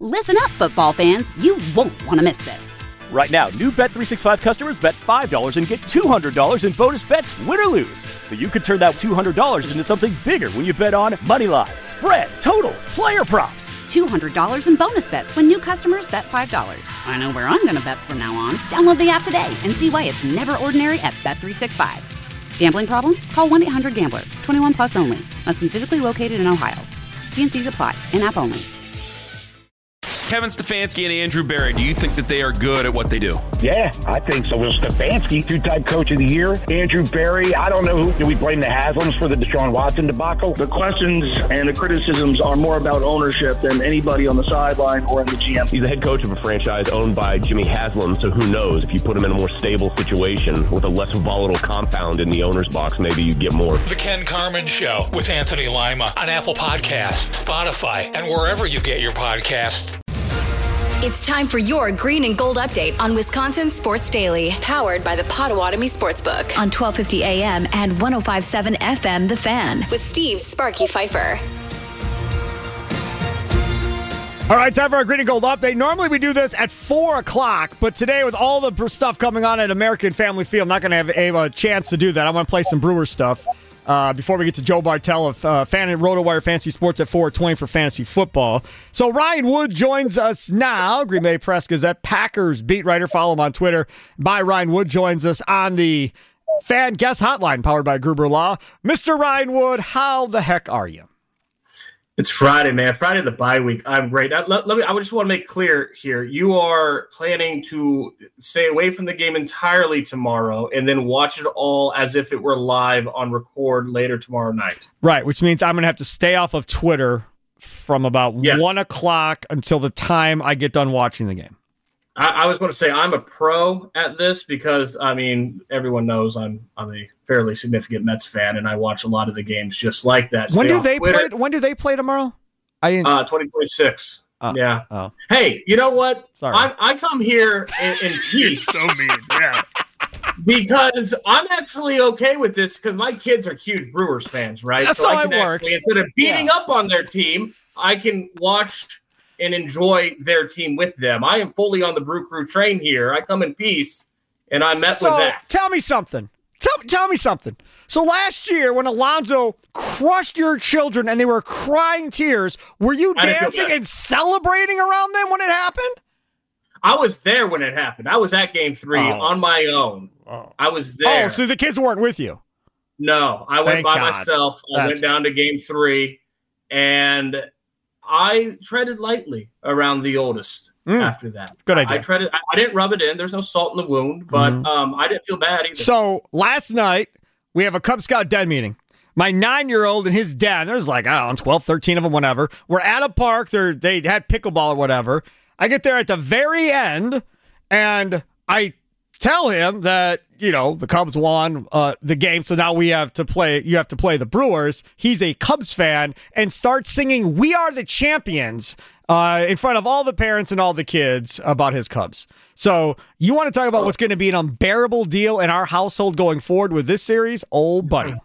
Listen up, football fans. You won't want to miss this. Right now, new Bet365 customers bet $5 and get $200 in bonus bets, win or lose. So you could turn that $200 into something bigger when you bet on money line, spread, totals, player props. $200 in bonus bets when new customers bet $5. I know where I'm going to bet from now on. Download the app today and see why it's never ordinary at Bet365. Gambling problem? Call 1-800-GAMBLER. 21 plus only. Must be physically located in Ohio. T&Cs apply. In-app only. Kevin Stefanski and Andrew Berry, do you think that they are good at what they do? Yeah, I think so. Well, Stefanski, two-time coach of the year. Andrew Berry, I don't know who. Do we blame the Haslams for the Deshaun Watson debacle? The questions and the criticisms are more about ownership than anybody on the sideline or in the GM. He's the head coach of a franchise owned by Jimmy Haslam, so who knows? If you put him in a more stable situation with a less volatile compound in the owner's box, maybe you get more. The Ken Carman Show with Anthony Lima on Apple Podcasts, Spotify, and wherever you get your podcasts. It's time for your Green and Gold update on Wisconsin Sports Daily, powered by the Potawatomi Sportsbook on 1250 AM and 105.7 FM The Fan with Steve Sparky Pfeiffer. All right, time for our Green and Gold update. Normally we do this at 4 o'clock, but today with all the stuff coming on at American Family Field, I'm not going to have a chance to do that. I'm going to play some Brewer stuff. Before we get to Joe Bartel of RotoWire Fantasy Sports at 4:20 for fantasy football. So Ryan Wood joins us now, Green Bay Press-Gazette Packers beat writer. Follow him on Twitter. Ryan Wood joins us on the Fan Guest Hotline powered by Gruber Law. Mr. Ryan Wood, how the heck are you? It's Friday, man. Friday the bye week. I'm great. I just want to make clear here. You are planning to stay away from the game entirely tomorrow and then watch it all as if it were live on record later tomorrow night. Right, which means I'm going to have to stay off of Twitter from about 1 o'clock until the time I get done watching the game. I was going to say I'm a pro at this because, I mean, everyone knows I'm a fairly significant Mets fan, and I watch a lot of the games just like that. When do they play tomorrow? I didn't. 2026. Yeah. Oh. Hey, you know what? Sorry. I come here in peace. So mean. Yeah. Because I'm actually okay with this because my kids are huge Brewers fans, right? That's so how I can it works. Instead of beating up on their team, I can watch and enjoy their team with them. I am fully on the Brew Crew train here. I come in peace, and I met with that. Tell me something. Tell me something. So last year when Alonso crushed your children and they were crying tears, were you dancing and celebrating around them when it happened? I was there when it happened. I was at Game 3 on my own. I was there. Oh, so the kids weren't with you? No, I went by myself. I went down to Game 3, and I treaded lightly around the oldest after that. Good idea. I didn't rub it in. There's no salt in the wound, but I didn't feel bad either. So last night, we have a Cub Scout den meeting. My 9-year-old and his dad, there's like, I don't know, 12, 13 of them, whatever. We're at a park. They had pickleball or whatever. I get there at the very end, and I tell him that, the Cubs won the game, so now you have to play the Brewers. He's a Cubs fan and starts singing "We Are the Champions" in front of all the parents and all the kids about his Cubs. So you want to talk about what's going to be an unbearable deal in our household going forward with this series? Oh, buddy.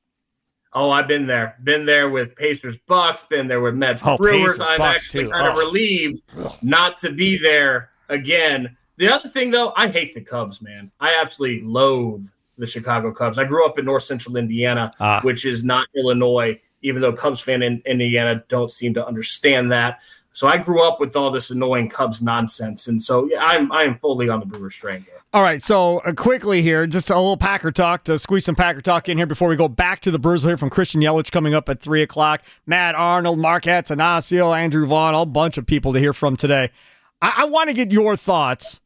Oh, I've been there. Been there with Pacers Bucks, been there with Mets Brewers. I'm actually kind of relieved not to be there again. The other thing, though, I hate the Cubs, man. I absolutely loathe the Chicago Cubs. I grew up in North Central Indiana, which is not Illinois, even though Cubs fans in Indiana don't seem to understand that. So I grew up with all this annoying Cubs nonsense. And so I am fully on the Brewers train here. All right, so quickly here, just a little Packer talk to squeeze some Packer talk in here before we go back to the Brewers. Here from Christian Yelich coming up at 3 o'clock. Matt Arnold, Mark Attanasio, Andrew Vaughn, a bunch of people to hear from today. I want to get your thoughts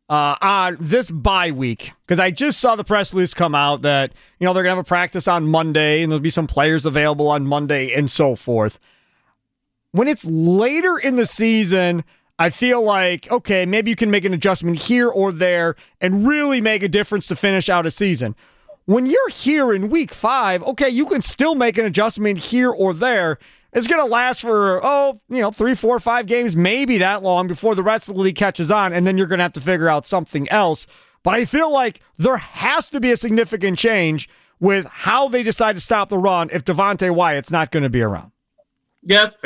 on this bye week, because I just saw the press release come out that, they're going to have a practice on Monday and there'll be some players available on Monday and so forth. When it's later in the season, I feel like, okay, maybe you can make an adjustment here or there and really make a difference to finish out a season. When you're here in week 5, okay, you can still make an adjustment here or there. It's going to last for, 3, 4, 5 games, maybe that long before the rest of the league catches on, and then you're going to have to figure out something else. But I feel like there has to be a significant change with how they decide to stop the run if Devontae Wyatt's not going to be around. Yeah, that's fair.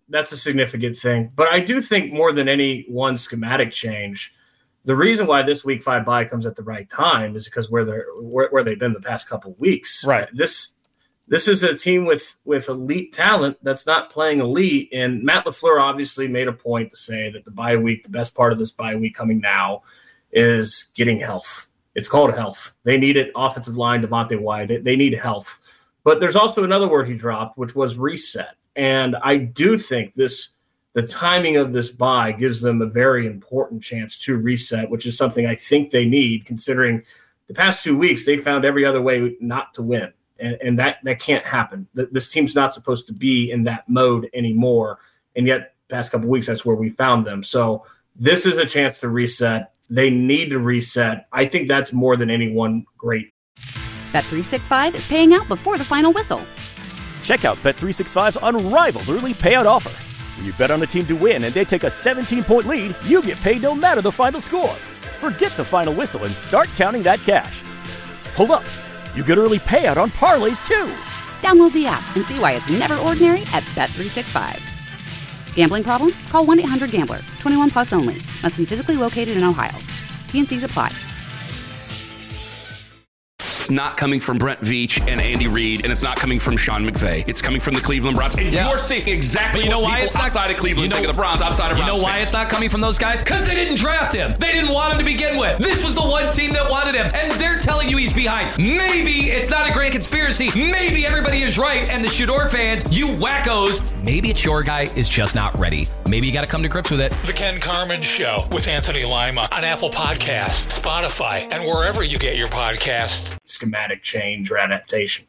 That's a significant thing. But I do think more than any one schematic change, the reason why this week 5 bye comes at the right time is because where they've been the past couple of weeks. Right. This is a team with elite talent that's not playing elite. And Matt LaFleur obviously made a point to say that the bye week, the best part of this bye week coming now is getting health. It's called health. They need it. Offensive line, Devontae Wyatt, they need health. But there's also another word he dropped, which was reset. And I do think the timing of this bye gives them a very important chance to reset, which is something I think they need, considering the past 2 weeks they found every other way not to win. And that can't happen. This team's not supposed to be in that mode anymore. And yet, past couple of weeks, that's where we found them. So this is a chance to reset. They need to reset. I think that's more than any one great. Bet365 is paying out before the final whistle. Check out Bet365's unrivaled early payout offer. When you bet on a team to win and they take a 17-point lead, you get paid no matter the final score. Forget the final whistle and start counting that cash. Hold up. You get early payout on parlays, too. Download the app and see why it's never ordinary at Bet365. Gambling problem? Call 1-800-GAMBLER. 21 plus only. Must be physically located in Ohio. T&Cs apply. It's not coming from Brent Veach and Andy Reid, and it's not coming from Sean McVay. It's coming from the Cleveland Browns. And you're seeing exactly what people outside of Cleveland think of the Browns, outside of Browns. You know why it's not coming from those guys? Because they didn't draft him. They didn't want him to begin with. This was the one team that wanted him, and they're telling you he's behind. Maybe it's not a grand conspiracy. Maybe everybody is right, and the Shador fans, you wackos, maybe it's your guy is just not ready. Maybe you got to come to grips with it. The Ken Carman Show with Anthony Lima on Apple Podcasts, Spotify, and wherever you get your podcasts. Schematic change or adaptation.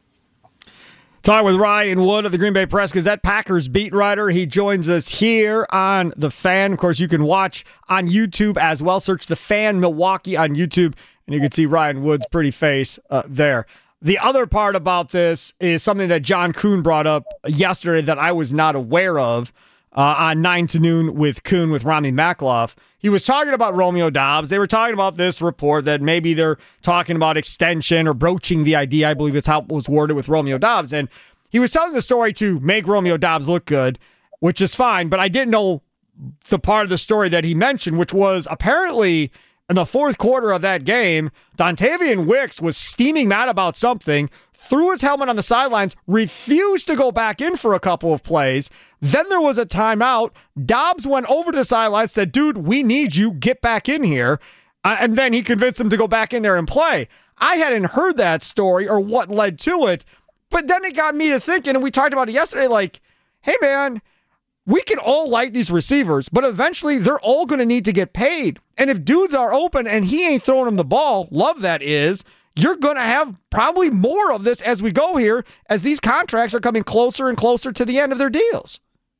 Talking with Ryan Wood of the Green Bay Press-Gazette, Packers beat writer. He joins us here on The Fan. Of course, you can watch on YouTube as well. Search The Fan Milwaukee on YouTube, and you can see Ryan Wood's pretty face there. The other part about this is something that John Kuhn brought up yesterday that I was not aware of on 9 to Noon with Kuhn with Rami Makloff. He was talking about Romeo Doubs. They were talking about this report that maybe they're talking about extension or broaching the idea. I believe it's how it was worded with Romeo Doubs. And he was telling the story to make Romeo Doubs look good, which is fine. But I didn't know the part of the story that he mentioned, which was apparently in the fourth quarter of that game, Dontavian Wicks was steaming mad about something, threw his helmet on the sidelines, refused to go back in for a couple of plays. Then there was a timeout. Doubs went over to the sidelines, said, dude, we need you. Get back in here. And then he convinced him to go back in there and play. I hadn't heard that story or what led to it, but then it got me to thinking, and we talked about it yesterday, like, hey, man, we can all like these receivers, but eventually they're all going to need to get paid. And if dudes are open and he ain't throwing them the ball, love that is, you're going to have probably more of this as we go here, as these contracts are coming closer and closer to the end of their deals.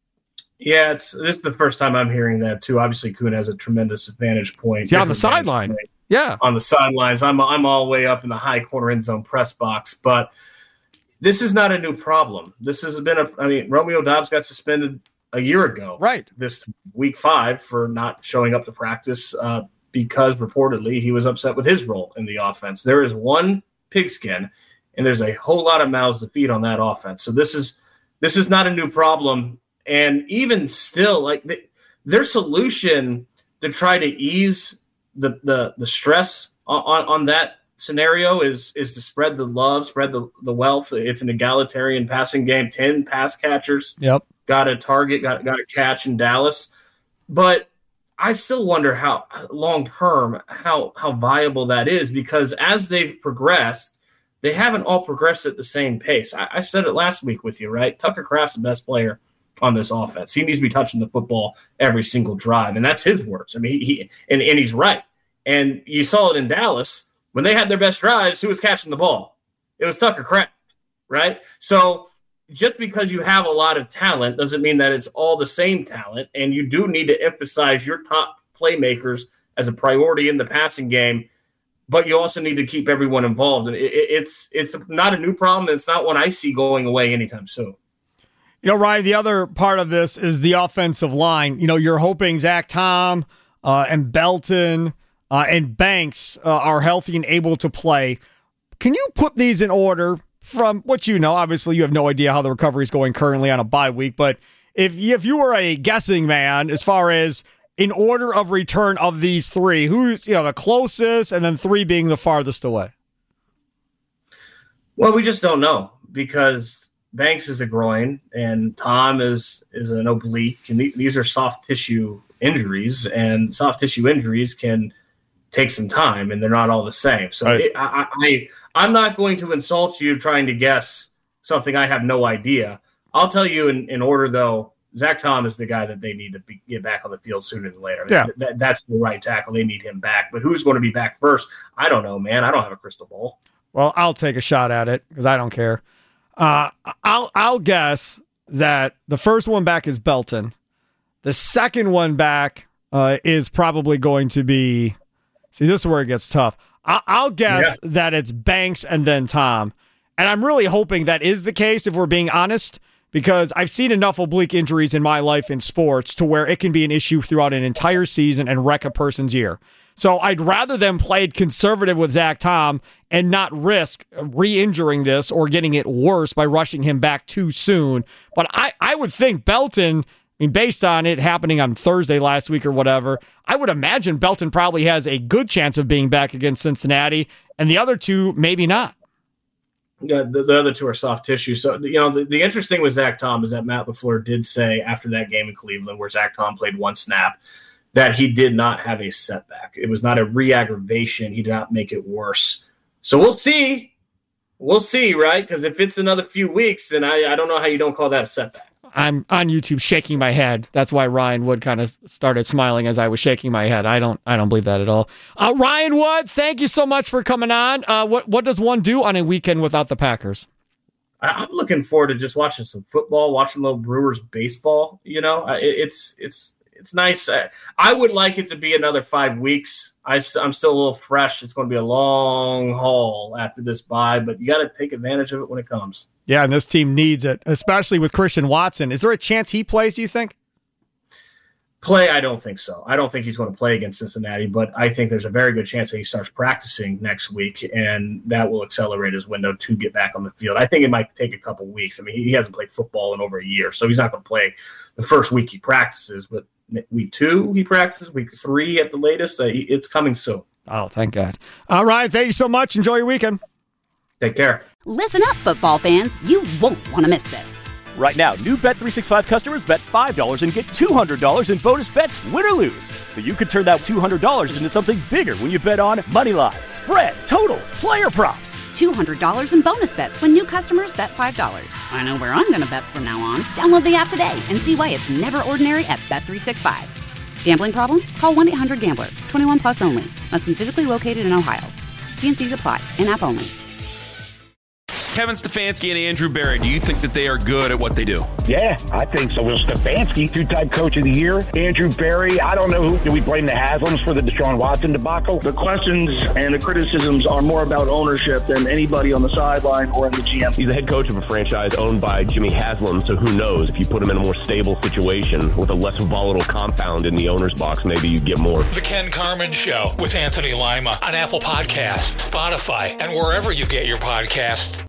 Yeah, this is the first time I'm hearing that, too. Obviously, Kuhn has a tremendous vantage point. Yeah, on the sideline. Yeah. On the sidelines. I'm all the way up in the high corner end zone press box, but this is not a new problem. This has been Romeo Doubs got suspended a year ago. Right. This week 5 for not showing up to practice because reportedly he was upset with his role in the offense. There is one pigskin, and there's a whole lot of mouths to feed on that offense. So this is not a new problem. And even still, like their solution to try to ease the stress on that scenario is to spread the love, spread the wealth. It's an egalitarian passing game. 10 pass catchers. Yep. Got a target, got a catch in Dallas. But I still wonder how long-term, how viable that is, because as they've progressed, they haven't all progressed at the same pace. I said it last week with you, right? Tucker Kraft's the best player on this offense. He needs to be touching the football every single drive, and that's his words. I mean, he's right. And you saw it in Dallas. When they had their best drives, who was catching the ball? It was Tucker Kraft, right? So just because you have a lot of talent doesn't mean that it's all the same talent, and you do need to emphasize your top playmakers as a priority in the passing game, but you also need to keep everyone involved. And it's not a new problem. It's not one I see going away anytime soon. You know, Ryan, the other part of this is the offensive line. You know, you're hoping Zach Tom and Belton and Banks are healthy and able to play. Can you put these in order from what you know? Obviously, you have no idea how the recovery is going currently on a bye week, but if you were a guessing man as far as in order of return of these three, who's the closest, and then three being the farthest away? Well, we just don't know because Banks is a groin and Tom is an oblique, and these are soft tissue injuries, and soft tissue injuries can take some time, and they're not all the same. So right. I'm not going to insult you trying to guess something I have no idea. I'll tell you in order, though. Zach Tom is the guy that they need to get back on the field sooner than later. Yeah. That's the right tackle. They need him back. But who's going to be back first? I don't know, man. I don't have a crystal ball. Well, I'll take a shot at it because I don't care. I'll guess that the first one back is Belton. The second one back is probably going to be – see, this is where it gets tough. I'll guess that it's Banks and then Tom. And I'm really hoping that is the case, if we're being honest, because I've seen enough oblique injuries in my life in sports to where it can be an issue throughout an entire season and wreck a person's year. So I'd rather them play conservative with Zach Tom and not risk re-injuring this or getting it worse by rushing him back too soon. But I would think Belton, based on it happening on Thursday last week or whatever, I would imagine Belton probably has a good chance of being back against Cincinnati, and the other two, maybe not. Yeah, the other two are soft tissue. So, the interesting thing with Zach Tom is that Matt LaFleur did say after that game in Cleveland where Zach Tom played one snap that he did not have a setback. It was not a re-aggravation. He did not make it worse. So we'll see. We'll see, right? Because if it's another few weeks, then I don't know how you don't call that a setback. I'm on YouTube shaking my head. That's why Ryan Wood kind of started smiling as I was shaking my head. I don't believe that at all. Ryan Wood, thank you so much for coming on. What does one do on a weekend without the Packers? I'm looking forward to just watching some football, watching little Brewers baseball. It's nice. I would like it to be another 5 weeks. I'm still a little fresh. It's going to be a long haul after this bye, but you got to take advantage of it when it comes. Yeah, and this team needs it, especially with Christian Watson. Is there a chance he plays, do you think? I don't think so. I don't think he's going to play against Cincinnati, but I think there's a very good chance that he starts practicing next week, and that will accelerate his window to get back on the field. I think it might take a couple weeks. He hasn't played football in over a year, so he's not going to play the first week he practices, but week 2 he practices, week 3 at the latest. It's coming soon. Oh, thank God. All right, thank you so much. Enjoy your weekend. Take care. Listen up, football fans. You won't want to miss this. Right now, new Bet365 customers bet $5 and get $200 in bonus bets, win or lose. So you could turn that $200 into something bigger when you bet on Moneyline, spread, totals, player props. $200 in bonus bets when new customers bet $5. I know where I'm going to bet from now on. Download the app today and see why it's never ordinary at Bet365. Gambling problem? Call 1-800-GAMBLER. 21 plus only. Must be physically located in Ohio. T&Cs apply. In-app only. Kevin Stefanski and Andrew Berry, do you think that they are good at what they do? Yeah, I think so. Will Stefanski, two-time coach of the year. Andrew Berry, I don't know who. Do we blame the Haslams for the Deshaun Watson debacle? The questions and the criticisms are more about ownership than anybody on the sideline or in the GM. He's the head coach of a franchise owned by Jimmy Haslam, so who knows? If you put him in a more stable situation with a less volatile compound in the owner's box, maybe you get more. The Ken Carman Show with Anthony Lima on Apple Podcasts, Spotify, and wherever you get your podcasts.